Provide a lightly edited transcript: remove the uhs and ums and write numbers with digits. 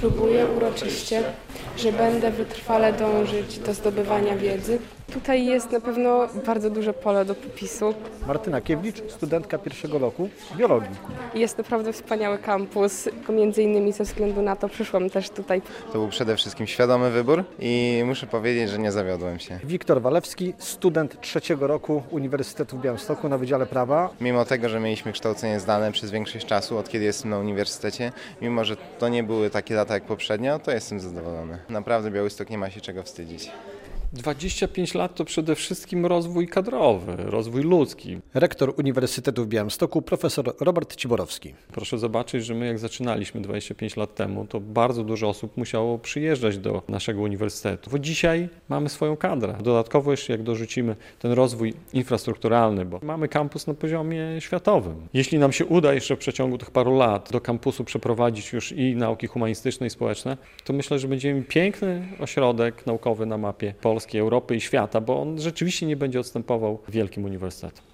Ślubuję uroczyście, że będę wytrwale dążyć do zdobywania wiedzy. Tutaj jest na pewno bardzo duże pole do popisu. Martyna Kiewlicz, studentka pierwszego roku biologii. Jest naprawdę wspaniały kampus, między innymi ze względu na to przyszłam też tutaj. To był przede wszystkim świadomy wybór i muszę powiedzieć, że nie zawiodłem się. Wiktor Walewski, student trzeciego roku Uniwersytetu w Białymstoku na Wydziale Prawa. Mimo tego, że mieliśmy kształcenie zdalne przez większość czasu, od kiedy jestem na uniwersytecie, mimo że to nie były takie lata jak poprzednio, to jestem zadowolony. Naprawdę Białystok nie ma się czego wstydzić. 25 lat to przede wszystkim rozwój kadrowy, rozwój ludzki. Rektor Uniwersytetu w Białymstoku, profesor Robert Ciborowski. Proszę zobaczyć, że my jak zaczynaliśmy 25 lat temu, to bardzo dużo osób musiało przyjeżdżać do naszego uniwersytetu. Bo dzisiaj mamy swoją kadrę. Dodatkowo jeszcze jak dorzucimy ten rozwój infrastrukturalny, bo mamy kampus na poziomie światowym. Jeśli nam się uda jeszcze w przeciągu tych paru lat do kampusu przeprowadzić już i nauki humanistyczne i społeczne, to myślę, że będziemy mieli piękny ośrodek naukowy na mapie Polski, Europy i świata, bo on rzeczywiście nie będzie odstępował wielkim uniwersytetom.